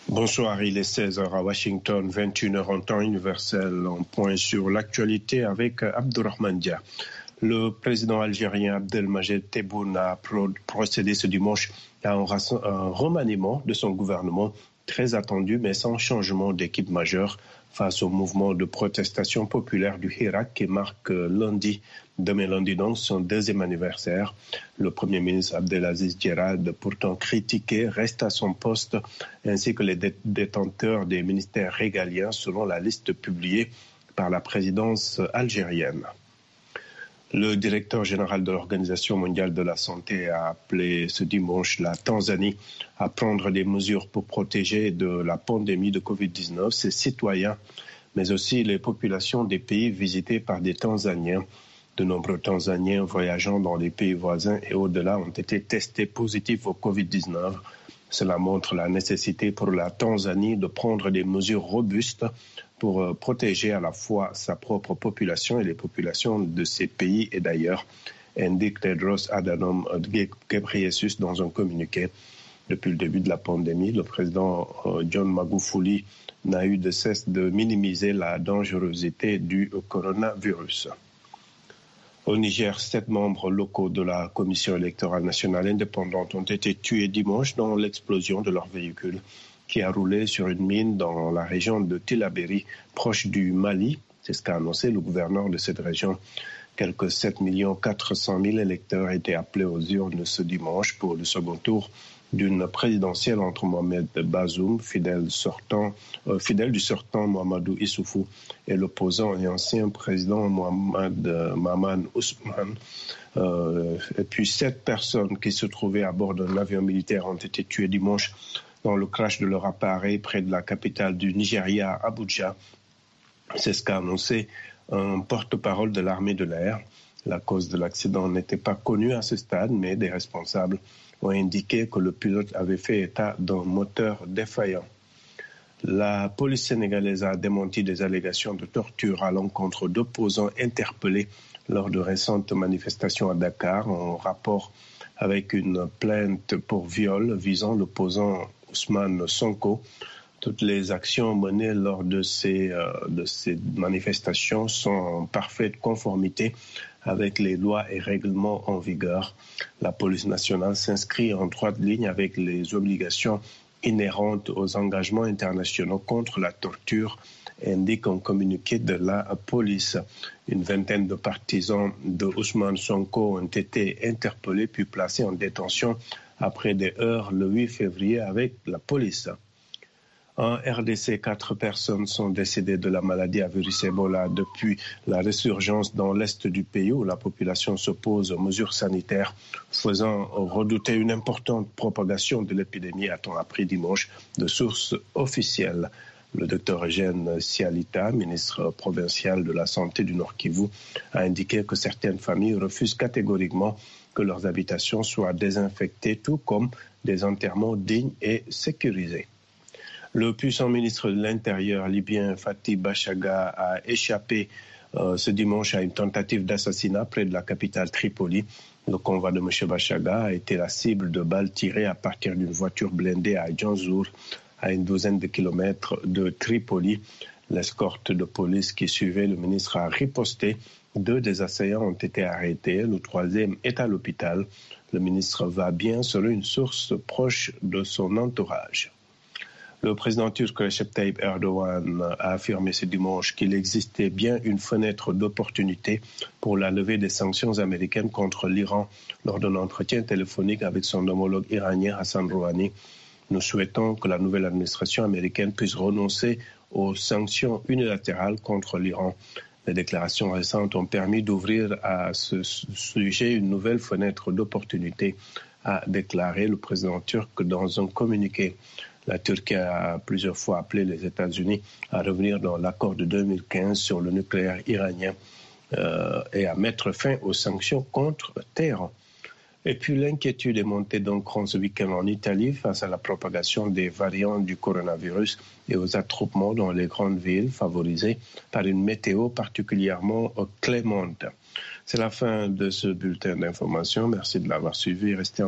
Bonsoir, il est 16h à Washington, 21h en temps universel. On point sur l'actualité avec Abdourahmane Dia. Le président algérien Abdelmajed Tebboune a procédé ce dimanche à un remaniement de son gouvernement très attendu, mais sans changement d'équipe majeure face au mouvement de protestation populaire du Hirak qui marque demain lundi donc, son deuxième anniversaire. Le Premier ministre Abdelaziz Djerad, pourtant critiqué, reste à son poste, ainsi que les détenteurs des ministères régaliens selon la liste publiée par la présidence algérienne. Le directeur général de l'Organisation mondiale de la santé a appelé ce dimanche la Tanzanie à prendre des mesures pour protéger de la pandémie de Covid-19 ses citoyens, mais aussi les populations des pays visités par des Tanzaniens. De nombreux Tanzaniens voyageant dans les pays voisins et au-delà ont été testés positifs au Covid-19. Cela montre la nécessité pour la Tanzanie de prendre des mesures robustes pour protéger à la fois sa propre population et les populations de ces pays et d'ailleurs, indique Tedros Adhanom Ghebreyesus dans un communiqué. Depuis le début de la pandémie, le président John Magufuli n'a eu de cesse de minimiser la dangerosité du coronavirus. Au Niger, 7 membres locaux de la Commission électorale nationale indépendante ont été tués dimanche dans l'explosion de leur véhicule qui a roulé sur une mine dans la région de Tillabéri, proche du Mali. C'est ce qu'a annoncé le gouverneur de cette région. Quelques 7 400 000 électeurs étaient appelés aux urnes ce dimanche pour le second tour d'une présidentielle entre Mohamed Bazoum, fidèle du sortant Mahamadou Issoufou, et l'opposant et ancien président Mohamed Mahaman Ousmane. Et puis 7 personnes qui se trouvaient à bord d'un avion militaire ont été tuées dimanche dans le crash de leur appareil près de la capitale du Nigeria, Abuja. C'est ce qu'a annoncé un porte-parole de l'armée de l'air. La cause de l'accident n'était pas connue à ce stade, mais des responsables ont indiqué que le pilote avait fait état d'un moteur défaillant. La police sénégalaise a démenti des allégations de torture à l'encontre d'opposants interpellés lors de récentes manifestations à Dakar en rapport avec une plainte pour viol visant l'opposant Ousmane Sonko. Toutes les actions menées lors de ces manifestations sont en parfaite conformité avec les lois et règlements en vigueur. La police nationale s'inscrit en droite ligne avec les obligations inhérentes aux engagements internationaux contre la torture, indique un communiqué de la police. Une vingtaine de partisans de Ousmane Sonko ont été interpellés puis placés en détention après des heurts le 8 février avec la police. En RDC, 4 personnes sont décédées de la maladie à virus Ebola depuis la résurgence dans l'est du pays où la population s'oppose aux mesures sanitaires, faisant redouter une importante propagation de l'épidémie, a-t-on appris dimanche de sources officielles. Le docteur Eugène Sialita, ministre provincial de la Santé du Nord Kivu, a indiqué que certaines familles refusent catégoriquement que leurs habitations soient désinfectées, tout comme des enterrements dignes et sécurisés. Le puissant ministre de l'Intérieur libyen Fathi Bashagha a échappé ce dimanche à une tentative d'assassinat près de la capitale Tripoli. Le convoi de M. Bashagha a été la cible de balles tirées à partir d'une voiture blindée à Djanzour, à une douzaine de kilomètres de Tripoli. L'escorte de police qui suivait le ministre a riposté. 2 des assaillants ont été arrêtés. Le 3e est à l'hôpital. Le ministre va bien selon une source proche de son entourage. Le président turc Recep Tayyip Erdogan a affirmé ce dimanche qu'il existait bien une fenêtre d'opportunité pour la levée des sanctions américaines contre l'Iran lors d'un entretien téléphonique avec son homologue iranien Hassan Rouhani. Nous souhaitons que la nouvelle administration américaine puisse renoncer aux sanctions unilatérales contre l'Iran. Les déclarations récentes ont permis d'ouvrir à ce sujet une nouvelle fenêtre d'opportunité, a déclaré le président turc dans un communiqué. La Turquie a plusieurs fois appelé les États-Unis à revenir dans l'accord de 2015 sur le nucléaire iranien et à mettre fin aux sanctions contre Téhéran. Et puis l'inquiétude est montée d'un cran ce week-end en Italie face à la propagation des variants du coronavirus et aux attroupements dans les grandes villes favorisées par une météo particulièrement clémente. C'est la fin de ce bulletin d'information. Merci de l'avoir suivi. Restez en